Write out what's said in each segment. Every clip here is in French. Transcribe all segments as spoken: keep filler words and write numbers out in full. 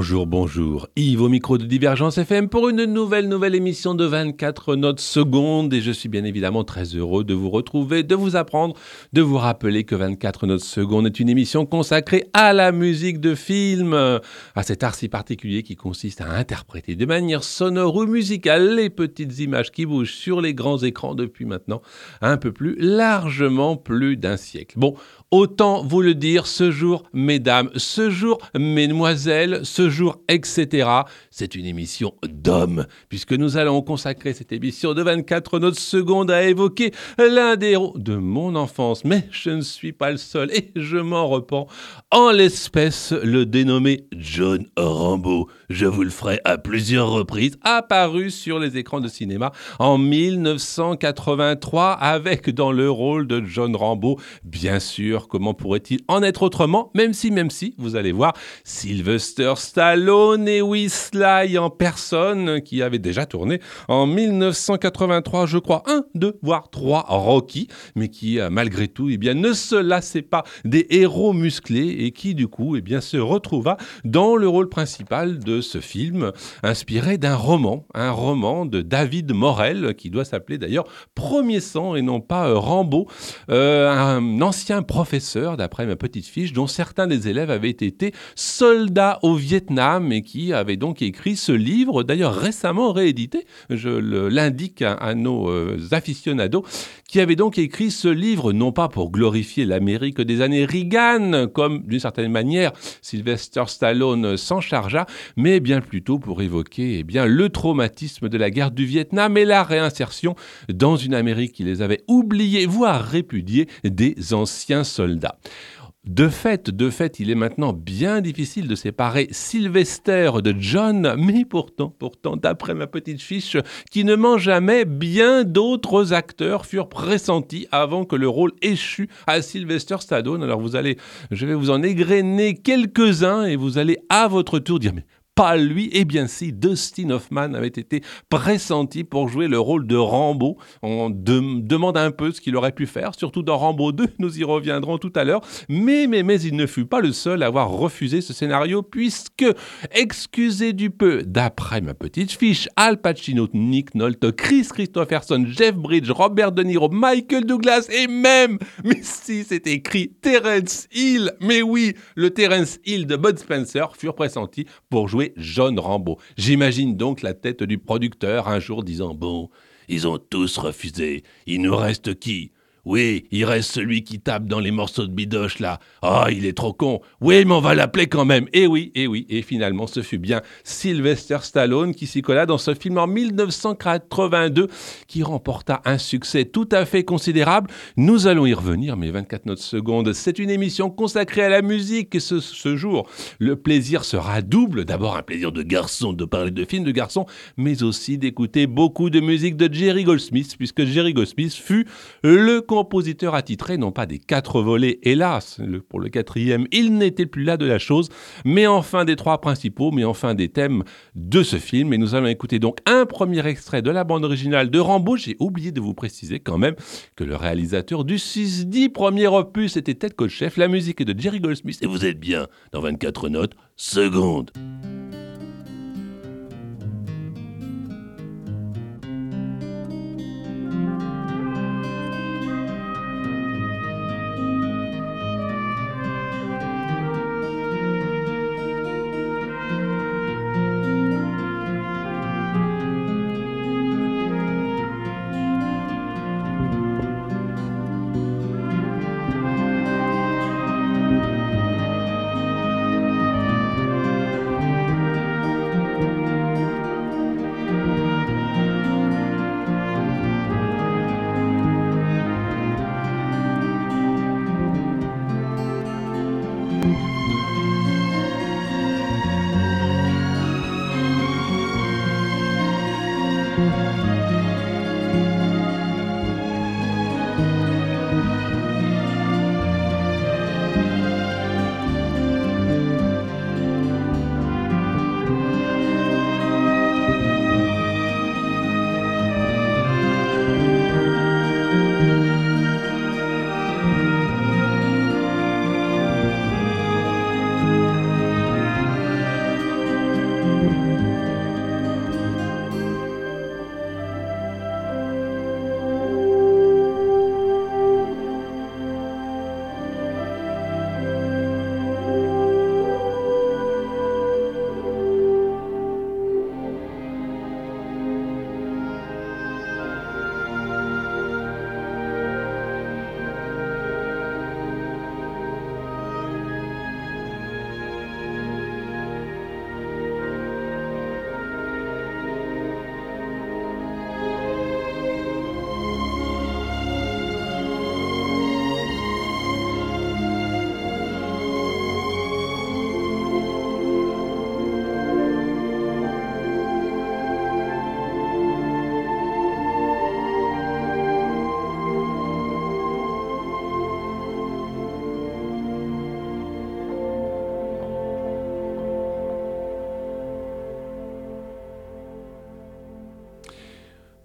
Bonjour, bonjour. Yves au micro de Divergence F M pour une nouvelle, nouvelle émission de vingt-quatre notes secondes. Et je suis bien évidemment très heureux de vous retrouver, de vous apprendre, de vous rappeler que vingt-quatre notes secondes est une émission consacrée à la musique de film, à cet art si particulier qui consiste à interpréter de manière sonore ou musicale les petites images qui bougent sur les grands écrans depuis maintenant un peu plus largement plus d'un siècle. Bon, autant vous le dire, ce jour, mesdames, ce jour, mesdemoiselles, ce jour, et cetera, c'est une émission d'hommes, puisque nous allons consacrer cette émission de vingt-quatre notes secondes à évoquer l'un des héros de mon enfance. Mais je ne suis pas le seul et je m'en repens. En l'espèce, le dénommé John Rambo, je vous le ferai à plusieurs reprises, apparu sur les écrans de cinéma en mille neuf cent quatre-vingt-trois avec dans le rôle de John Rambo, bien sûr, comment pourrait-il en être autrement, même si, même si, vous allez voir, Sylvester Stallone et oui, Sly en personne, qui avait déjà tourné en mille neuf cent quatre-vingt-trois, je crois, un, deux, voire trois Rocky, mais qui, malgré tout, eh bien, ne se lassait pas des héros musclés et qui, du coup, eh bien, se retrouva dans le rôle principal de ce film, inspiré d'un roman, un roman de David Morrell, qui doit s'appeler d'ailleurs Premier sang et non pas euh, Rambo, euh, un ancien professeur, d'après ma petite fiche, dont certains des élèves avaient été soldats au Vietnam et qui avait donc écrit ce livre, d'ailleurs récemment réédité, je le, l'indique à, à nos euh, aficionados, qui avait donc écrit ce livre, non pas pour glorifier l'Amérique des années Reagan, comme d'une certaine manière Sylvester Stallone s'en chargea, mais bien plutôt pour évoquer eh bien, le traumatisme de la guerre du Vietnam et la réinsertion dans une Amérique qui les avait oubliés, voire répudiés, des anciens soldats. De fait, de fait, il est maintenant bien difficile de séparer Sylvester de John, mais pourtant, pourtant, d'après ma petite fiche, qui ne ment jamais, bien d'autres acteurs furent pressentis avant que le rôle échût à Sylvester Stallone. Alors vous allez, je vais vous en égrener quelques-uns et vous allez à votre tour dire, mais pas lui, eh bien si, Dustin Hoffman avait été pressenti pour jouer le rôle de Rambo. On de- demande un peu ce qu'il aurait pu faire, surtout dans Rambo deux, nous y reviendrons tout à l'heure. Mais, mais, mais il ne fut pas le seul à avoir refusé ce scénario, puisque, excusez du peu, d'après ma petite fiche, Al Pacino, Nick Nolte, Chris Christopherson, Jeff Bridges, Robert De Niro, Michael Douglas et même, mais si c'est écrit, Terence Hill, mais oui, le Terence Hill de Bud Spencer furent pressentis pour jouer John Rambo. J'imagine donc la tête du producteur un jour disant « Bon, ils ont tous refusé, il nous reste qui ? Oui, il reste celui qui tape dans les morceaux de bidoche là. Ah, oh, il est trop con. Oui, mais on va l'appeler quand même. Et oui, et oui, et finalement, ce fut bien Sylvester Stallone qui s'y colla dans ce film en mille neuf cent quatre-vingt-deux qui remporta un succès tout à fait considérable. Nous allons y revenir, mais vingt-quatre notes secondes, c'est une émission consacrée à la musique et ce, ce jour, le plaisir sera double. D'abord, un plaisir de garçon de parler de films de garçons, mais aussi d'écouter beaucoup de musique de Jerry Goldsmith, puisque Jerry Goldsmith fut le compositeur attitré, non pas des quatre volets, hélas, le, pour le quatrième, il n'était plus là de la chose, mais enfin des trois principaux, mais enfin des thèmes de ce film. Et nous allons écouter donc un premier extrait de la bande originale de Rambo. J'ai oublié de vous préciser quand même que le réalisateur du susdit premier opus était Ted Kotcheff, la musique est de Jerry Goldsmith, et vous êtes bien dans vingt-quatre notes secondes.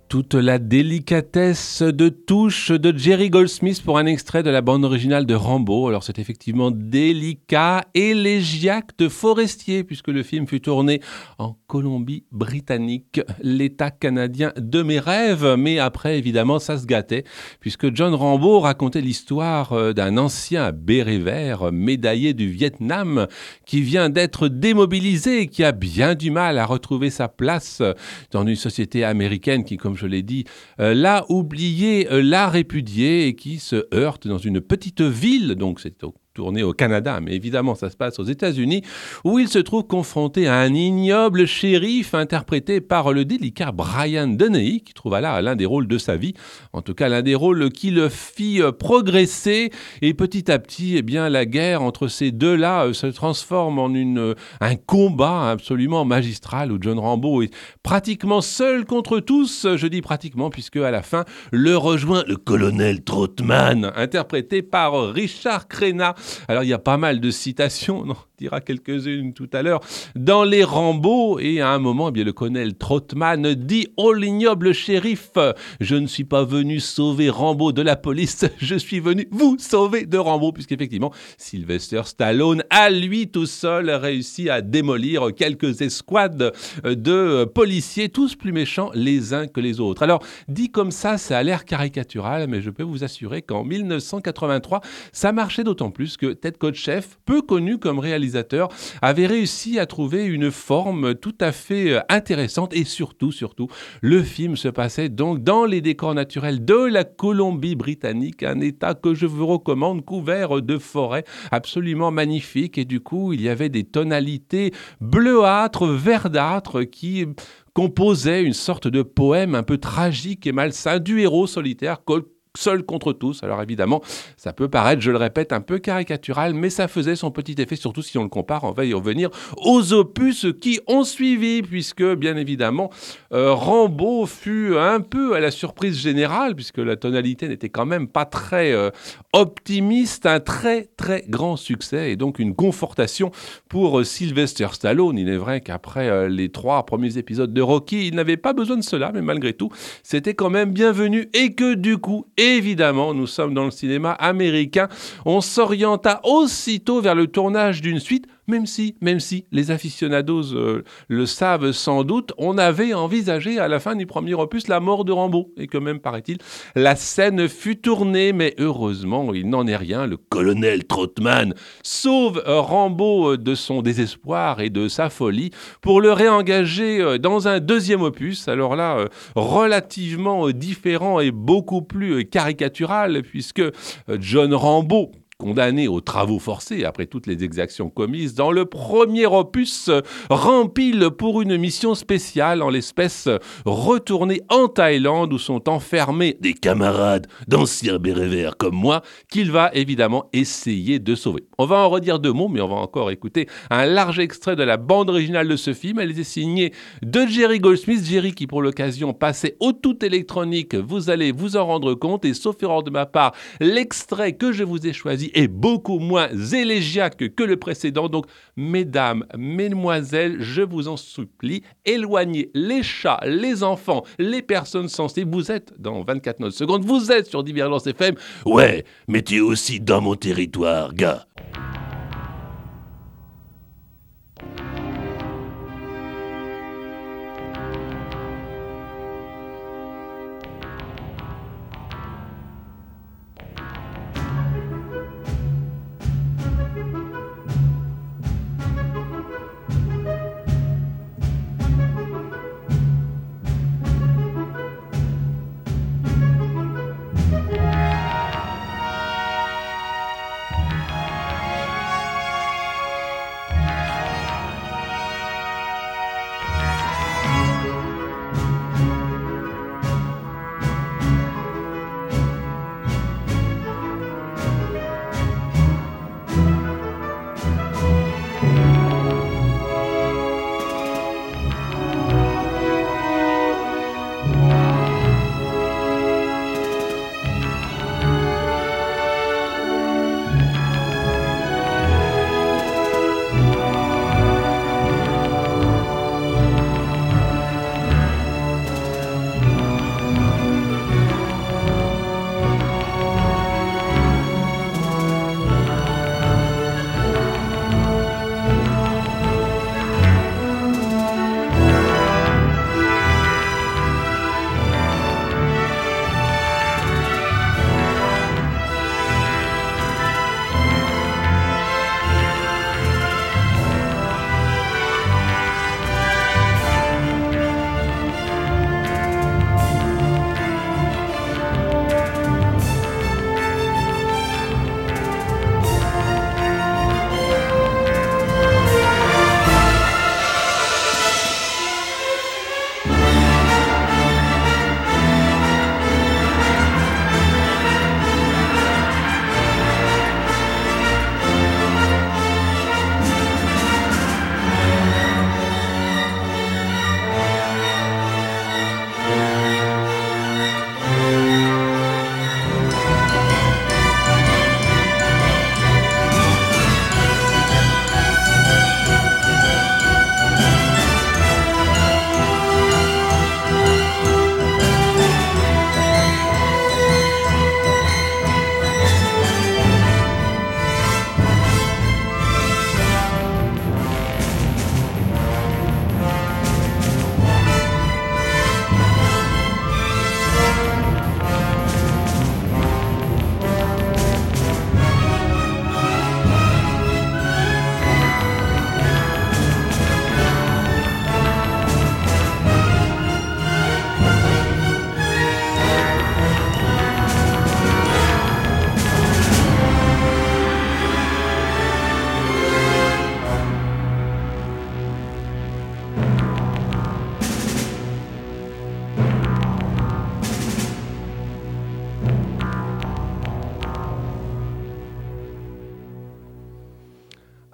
Toute la délicatesse de touche de Jerry Goldsmith pour un extrait de la bande originale de Rambo. Alors c'est effectivement délicat, élégiaque de Forestier, puisque le film fut tourné en Colombie-Britannique, l'état canadien de mes rêves. Mais après, évidemment, ça se gâtait, puisque John Rambo racontait l'histoire d'un ancien béret vert, médaillé du Vietnam, qui vient d'être démobilisé et qui a bien du mal à retrouver sa place dans une société américaine qui, comme je l'ai dit, euh, l'a oublié, euh, l'a répudié et qui se heurte dans une petite ville, donc c'est au tourné au Canada, mais évidemment ça se passe aux États-Unis, où il se trouve confronté à un ignoble shérif interprété par le délicat Brian Dennehy, qui trouva là l'un des rôles de sa vie, en tout cas l'un des rôles qui le fit progresser, et petit à petit, eh bien, la guerre entre ces deux-là se transforme en une, un combat absolument magistral, où John Rambo est pratiquement seul contre tous, je dis pratiquement, puisque à la fin, le rejoint le colonel Troutman, interprété par Richard Crenna. Alors il y a pas mal de citations, on en dira quelques-unes tout à l'heure, dans les Rambo, et à un moment, eh bien, le colonel Troutman dit « Oh l'ignoble shérif, je ne suis pas venu sauver Rambo de la police, je suis venu vous sauver de Rambo », puisqu'effectivement, Sylvester Stallone, à lui tout seul, réussi à démolir quelques escouades de policiers, tous plus méchants les uns que les autres. Alors, dit comme ça, ça a l'air caricatural, mais je peux vous assurer qu'en mille neuf cent quatre-vingt-trois, ça marchait d'autant plus que Ted Kotcheff, peu connu comme réalisateur, avait réussi à trouver une forme tout à fait intéressante et surtout, surtout, le film se passait donc dans les décors naturels de la Colombie-Britannique, un état que je vous recommande, couvert de forêts absolument magnifiques, et du coup, il y avait des tonalités bleuâtres, verdâtres qui composaient une sorte de poème un peu tragique et malsain du héros solitaire seul contre tous. Alors évidemment, ça peut paraître, je le répète, un peu caricatural, mais ça faisait son petit effet, surtout si on le compare, on va y revenir, aux opus qui ont suivi, puisque bien évidemment, euh, Rambo fut un peu à la surprise générale, puisque la tonalité n'était quand même pas très euh, optimiste, un très très grand succès, et donc une confortation pour euh, Sylvester Stallone. Il est vrai qu'après euh, les trois premiers épisodes de Rocky, il n'avait pas besoin de cela, mais malgré tout, c'était quand même bienvenu, et que du coup, évidemment, nous sommes dans le cinéma américain. On s'orienta aussitôt vers le tournage d'une suite, même si, même si les aficionados euh, le savent sans doute, on avait envisagé à la fin du premier opus la mort de Rambo. Et que même, paraît-il, la scène fut tournée, mais heureusement, il n'en est rien. Le colonel Troutman sauve euh, Rambo de son désespoir et de sa folie pour le réengager euh, dans un deuxième opus. Alors là, euh, relativement euh, différent et beaucoup plus euh, caricatural, puisque euh, John Rambo, condamné aux travaux forcés après toutes les exactions commises dans le premier opus, rempile pour une mission spéciale, en l'espèce retourné en Thaïlande où sont enfermés des camarades d'anciens bérets verts comme moi qu'il va évidemment essayer de sauver. On va en redire deux mots, mais on va encore écouter un large extrait de la bande originale de ce film. Elle est signée de Jerry Goldsmith, Jerry qui pour l'occasion passait au tout électronique, vous allez vous en rendre compte, et sauf erreur de ma part, l'extrait que je vous ai choisi est beaucoup moins élégiaque que le précédent. Donc, mesdames, mesdemoiselles, je vous en supplie, éloignez les chats, les enfants, les personnes sensibles. Vous êtes dans vingt-quatre notes secondes, vous êtes sur Divergence F M. Ouais, mais tu es aussi dans mon territoire, gars.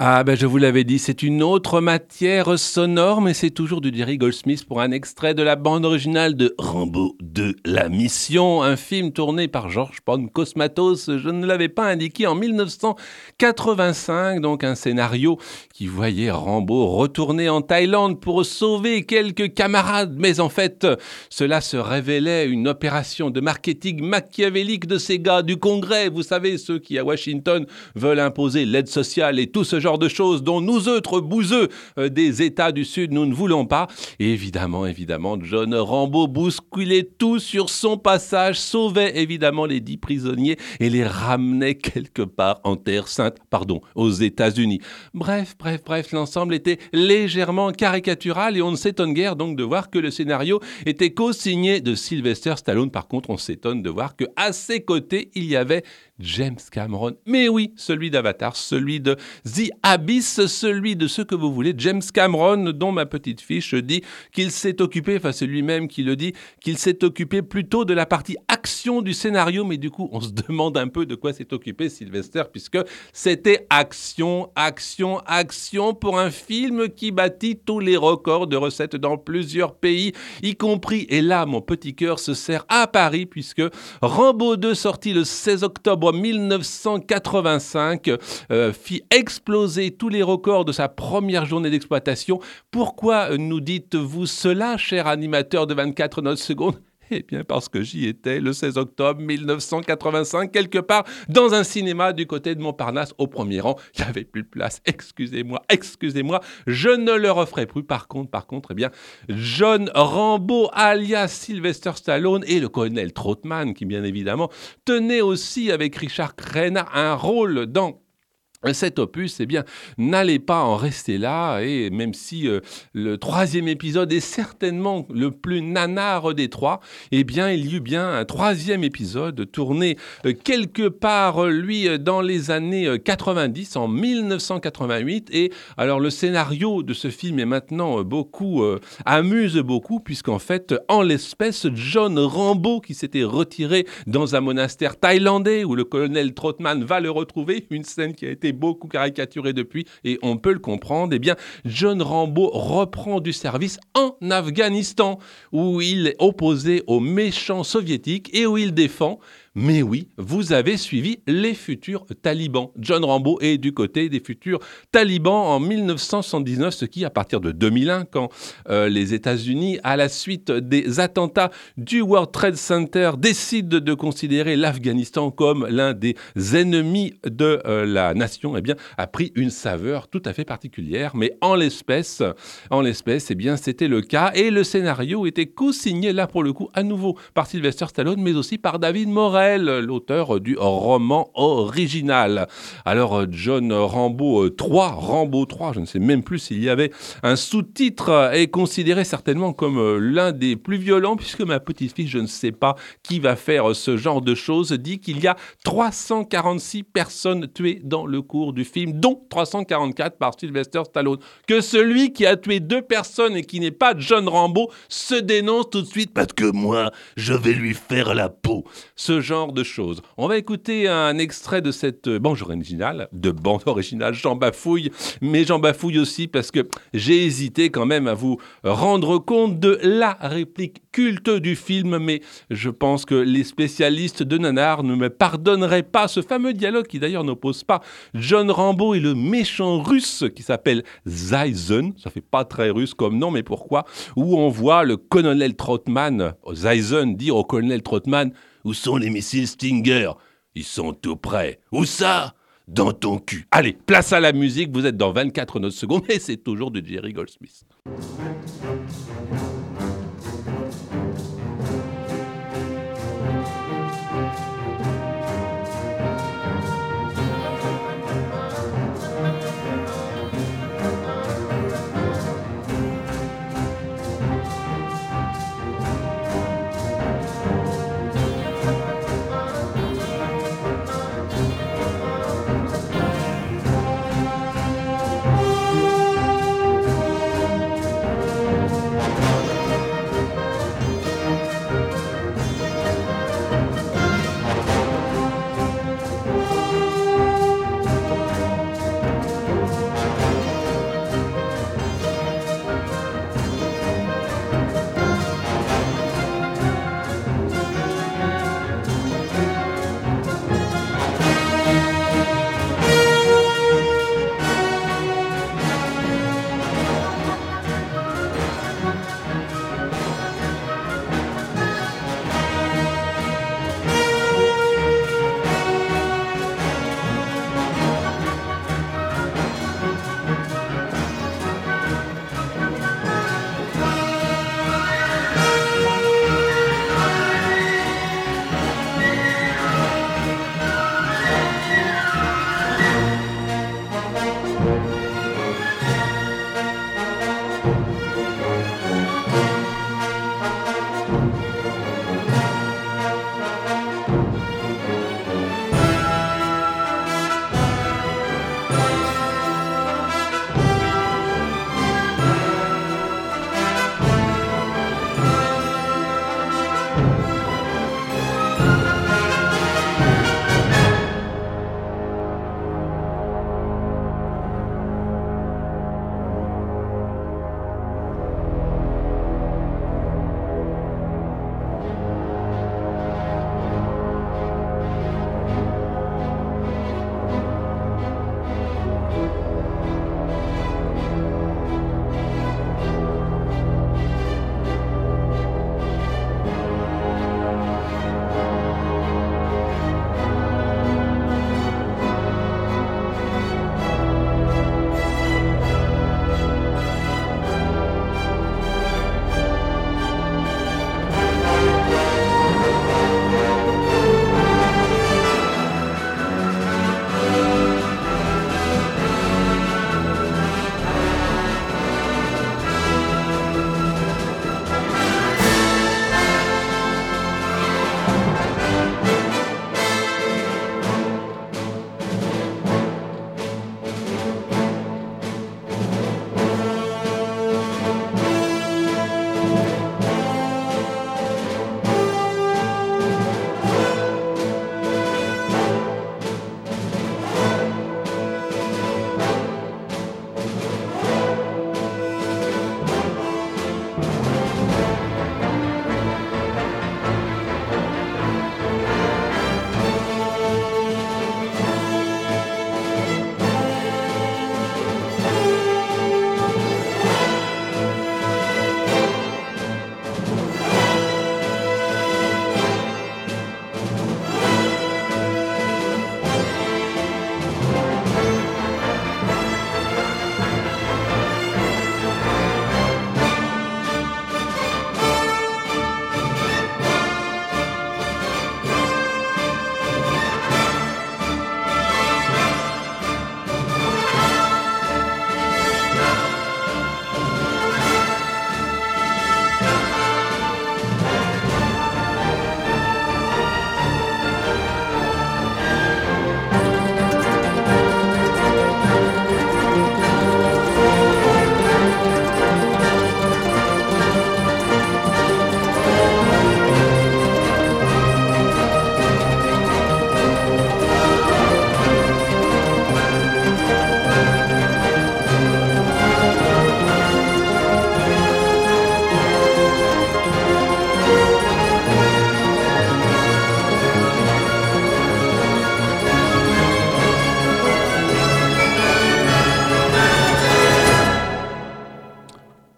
Ah ben je vous l'avais dit, c'est une autre matière sonore, mais c'est toujours du Jerry Goldsmith pour un extrait de la bande originale de Rambo deux, La Mission, un film tourné par Georges Pancosmatos, je ne l'avais pas indiqué, en mille neuf cent quatre-vingt-cinq, donc un scénario qui voyait Rambo retourner en Thaïlande pour sauver quelques camarades, mais en fait, cela se révélait une opération de marketing machiavélique de ces gars du Congrès, vous savez, ceux qui à Washington veulent imposer l'aide sociale et tout ce genre de choses dont nous autres bouseux euh, des États du Sud, nous ne voulons pas. Et évidemment, évidemment, John Rambo bousculait tout sur son passage, sauvait évidemment les dix prisonniers et les ramenait quelque part en Terre Sainte, pardon, aux États-Unis. Bref, bref, bref, l'ensemble était légèrement caricatural et on ne s'étonne guère donc de voir que le scénario était co-signé de Sylvester Stallone. Par contre, on s'étonne de voir qu'à ses côtés, il y avait James Cameron. Mais oui, celui d'Avatar, celui de The Abyss, celui de ce que vous voulez, James Cameron, dont ma petite fiche dit qu'il s'est occupé, enfin c'est lui-même qui le dit, qu'il s'est occupé plutôt de la partie action du scénario, mais du coup on se demande un peu de quoi s'est occupé Sylvester, puisque c'était action, action, action pour un film qui battit tous les records de recettes dans plusieurs pays, y compris, et là mon petit cœur se serre, à Paris, puisque Rambo deux, sorti le seize octobre mille neuf cent quatre-vingt-cinq, euh, fit exploser tous les records de sa première journée d'exploitation. Pourquoi nous dites-vous cela, cher animateur de vingt-quatre notes secondes ? Eh bien parce que j'y étais le seize octobre mille neuf cent quatre-vingt-cinq, quelque part dans un cinéma du côté de Montparnasse, au premier rang. Il n'y avait plus de place, excusez-moi, excusez-moi, je ne le referai plus. Par contre, par contre, eh bien, John Rambo alias Sylvester Stallone et le colonel Trautman, qui bien évidemment tenait aussi avec Richard Crenna un rôle dans cet opus, eh bien, n'allez pas en rester là, et même si euh, le troisième épisode est certainement le plus nanar des trois, eh bien, il y eut bien un troisième épisode tourné euh, quelque part, euh, lui, dans les années euh, quatre-vingt-dix, en mille neuf cent quatre-vingt-huit, et alors le scénario de ce film est maintenant euh, beaucoup, euh, amuse beaucoup, puisqu'en fait, en l'espèce, John Rambo, qui s'était retiré dans un monastère thaïlandais, où le colonel Trautman va le retrouver, une scène qui a été beaucoup caricaturé depuis, et on peut le comprendre, eh bien, John Rambo reprend du service en Afghanistan, où il est opposé aux méchants soviétiques et où il défend, mais oui, vous avez suivi les futurs talibans. John Rambo est du côté des futurs talibans en mille neuf cent soixante-dix-neuf, ce qui, à partir de deux mille un, quand euh, les États-Unis, à la suite des attentats du World Trade Center, décident de considérer l'Afghanistan comme l'un des ennemis de euh, la nation, eh bien, a pris une saveur tout à fait particulière. Mais en l'espèce, en l'espèce, eh bien, c'était le cas. Et le scénario était co-signé, là pour le coup, à nouveau par Sylvester Stallone, mais aussi par David Morrell, l'auteur du roman original. Alors, John Rambo trois, Rambo trois, je ne sais même plus s'il y avait un sous-titre, est considéré certainement comme l'un des plus violents, puisque ma petite fille, je ne sais pas qui va faire ce genre de choses, dit qu'il y a trois cent quarante-six personnes tuées dans le cours du film, dont trois cent quarante-quatre par Sylvester Stallone. Que celui qui a tué deux personnes et qui n'est pas John Rambo se dénonce tout de suite parce que moi, je vais lui faire la peau. Ce genre de choses. On va écouter un extrait de cette bande originale, de bande originale, j'en bafouille, mais j'en bafouille aussi parce que j'ai hésité quand même à vous rendre compte de la réplique culte du film, mais je pense que les spécialistes de nanar ne me pardonneraient pas ce fameux dialogue qui d'ailleurs n'oppose pas John Rambo et le méchant russe qui s'appelle Zaizen, ça fait pas très russe comme nom, mais pourquoi, où on voit le colonel Trautman, Zaizen, dire au colonel Trautman: où sont les missiles Stinger ? Ils sont tout près. Où ça ? Dans ton cul. Allez, place à la musique, vous êtes dans vingt-quatre notes secondes, et c'est toujours de Jerry Goldsmith.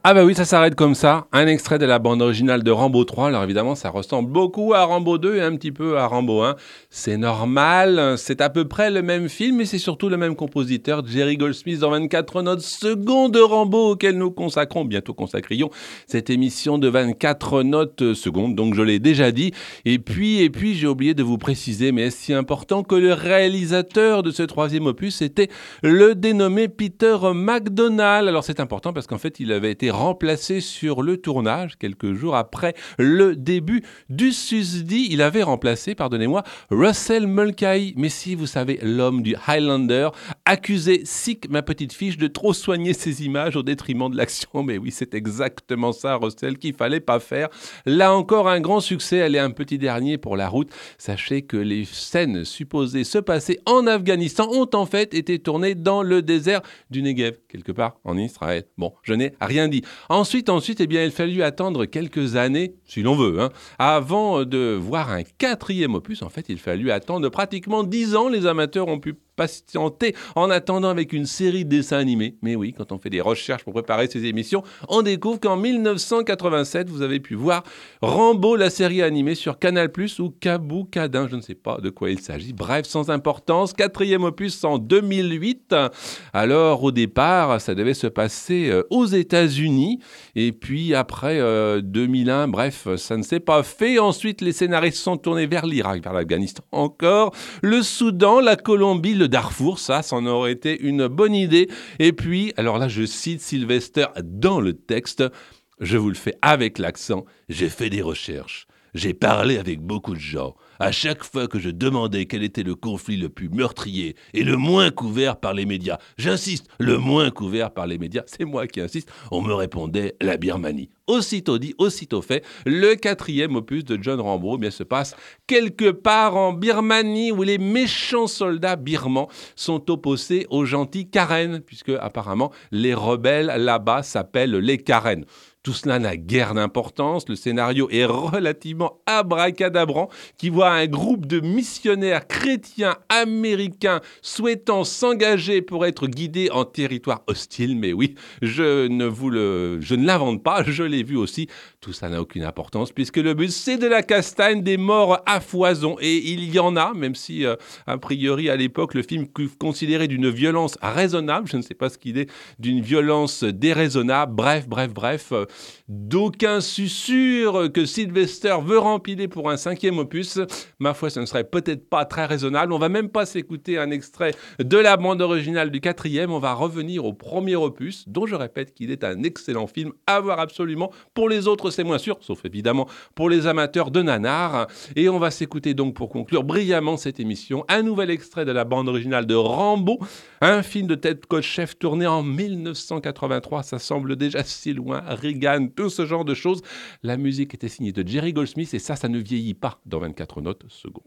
Ah bah oui, ça s'arrête comme ça. Un extrait de la bande originale de Rambo trois. Alors évidemment, ça ressemble beaucoup à Rambo deux et un petit peu à Rambo un. C'est normal, c'est à peu près le même film, mais c'est surtout le même compositeur, Jerry Goldsmith, dans vingt-quatre notes secondes de Rambo, auquel nous consacrons, bientôt consacrions, cette émission de vingt-quatre notes secondes. Donc je l'ai déjà dit. Et puis, et puis j'ai oublié de vous préciser, mais est-ce si important que le réalisateur de ce troisième opus était le dénommé Peter MacDonald. Alors c'est important parce qu'en fait, il avait été remplacé sur le tournage quelques jours après le début du susdit. Il avait remplacé, pardonnez-moi, Russell Mulcahy. Mais si vous savez, l'homme du Highlander, accusé, sick, ma petite fiche, de trop soigner ses images au détriment de l'action. Mais oui, c'est exactement ça, Russell, qu'il fallait pas faire. Là encore, un grand succès. Allez, un petit dernier pour la route. Sachez que les scènes supposées se passer en Afghanistan ont en fait été tournées dans le désert du Negev, quelque part en Israël. Bon, je n'ai rien dit. Ensuite, ensuite, eh bien, il fallut attendre quelques années, si l'on veut, hein, avant de voir un quatrième opus. En fait, il fallut attendre pratiquement dix ans. Les amateurs ont pu patienter en attendant avec une série de dessins animés. Mais oui, quand on fait des recherches pour préparer ces émissions, on découvre qu'en dix-neuf cent quatre-vingt-sept, vous avez pu voir Rambo, la série animée sur Canal plus, ou Kabou Kadin, je ne sais pas de quoi il s'agit. Bref, sans importance, quatrième opus en deux mille huit. Alors, au départ, ça devait se passer euh, aux États-Unis. Et puis, après euh, deux mille un, bref, ça ne s'est pas fait. Ensuite, les scénaristes sont tournés vers l'Irak, vers l'Afghanistan encore, le Soudan, la Colombie, le Darfour. Ça, ça en aurait été une bonne idée. Et puis, alors là, je cite Sylvester dans le texte. Je vous le fais avec l'accent. J'ai fait des recherches. J'ai parlé avec beaucoup de gens. À chaque fois que je demandais quel était le conflit le plus meurtrier et le moins couvert par les médias, j'insiste, le moins couvert par les médias, c'est moi qui insiste, on me répondait la Birmanie. Aussitôt dit, aussitôt fait, le quatrième opus de John Rambo eh bien, se passe quelque part en Birmanie où les méchants soldats birmans sont opposés aux gentils Karen, puisque apparemment les rebelles là-bas s'appellent les Karen. Tout cela n'a guère d'importance. Le scénario est relativement abracadabrant qui voit un groupe de missionnaires chrétiens américains souhaitant s'engager pour être guidés en territoire hostile. Mais oui, je ne vous le, je ne l'invente pas, je l'ai vu aussi. Tout ça n'a aucune importance puisque le but c'est de la castagne, des morts à foison. Et il y en a, même si euh, a priori à l'époque le film considéré d'une violence raisonnable, je ne sais pas ce qu'il est, d'une violence déraisonnable. Bref, bref, bref. Euh, D'aucuns susurrent que Sylvester veut rempiler pour un cinquième opus. Ma foi, ce ne serait peut-être pas très raisonnable. On va même pas s'écouter un extrait de la bande originale du quatrième. On va revenir au premier opus, dont je répète qu'il est un excellent film à voir absolument. Pour les autres, c'est moins sûr, sauf évidemment pour les amateurs de nanars. Et on va s'écouter donc pour conclure brillamment cette émission un nouvel extrait de la bande originale de Rambo, un film de Ted Kotcheff tourné en dix-neuf cent quatre-vingt-trois. Ça semble déjà si loin. Reagan, tout ce genre de choses. La musique était signée de Jerry Goldsmith et ça, ça ne vieillit pas dans vingt-quatre notes secondes.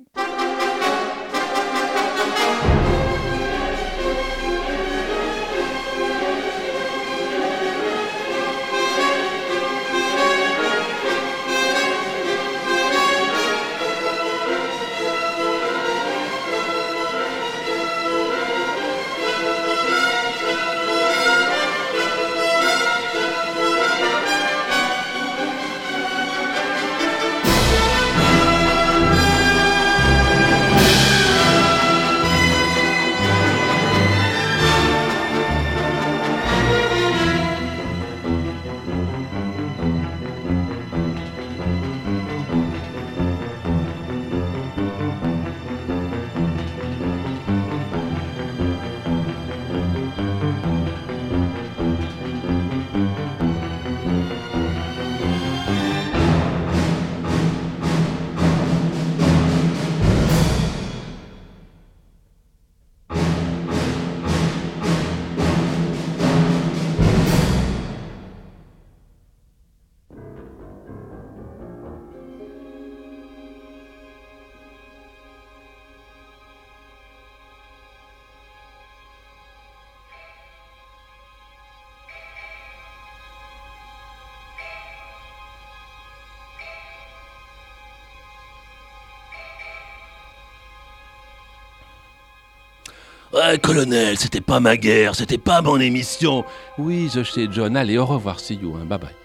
Ouais, colonel, c'était pas ma guerre, c'était pas mon émission. Oui, je sais, John. Allez, au revoir, see you, hein. Bye bye.